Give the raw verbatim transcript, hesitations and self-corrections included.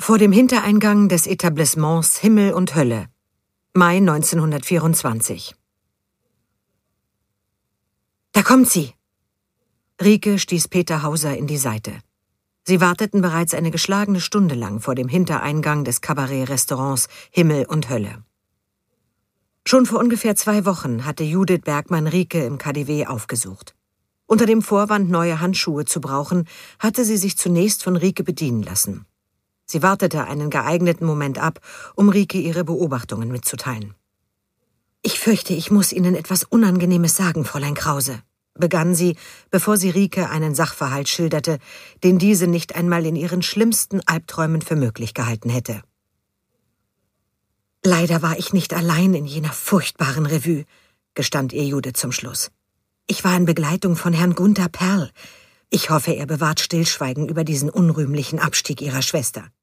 Vor dem Hintereingang des Etablissements Himmel und Hölle. Mai neunzehnhundertvierundzwanzig. »Da kommt sie!« Rike stieß Peter Hauser in die Seite. Sie warteten bereits eine geschlagene Stunde lang vor dem Hintereingang des Kabarett-Restaurants Himmel und Hölle. Schon vor ungefähr zwei Wochen hatte Judith Bergmann Rike im K D W aufgesucht. Unter dem Vorwand, neue Handschuhe zu brauchen, hatte sie sich zunächst von Rike bedienen lassen. Sie wartete einen geeigneten Moment ab, um Rike ihre Beobachtungen mitzuteilen. »Ich fürchte, ich muss Ihnen etwas Unangenehmes sagen, Fräulein Krause«, begann sie, bevor sie Rike einen Sachverhalt schilderte, den diese nicht einmal in ihren schlimmsten Albträumen für möglich gehalten hätte. »Leider war ich nicht allein in jener furchtbaren Revue«, gestand ihr Judith zum Schluss. »Ich war in Begleitung von Herrn Gunther Perl. Ich hoffe, er bewahrt Stillschweigen über diesen unrühmlichen Abstieg Ihrer Schwester.«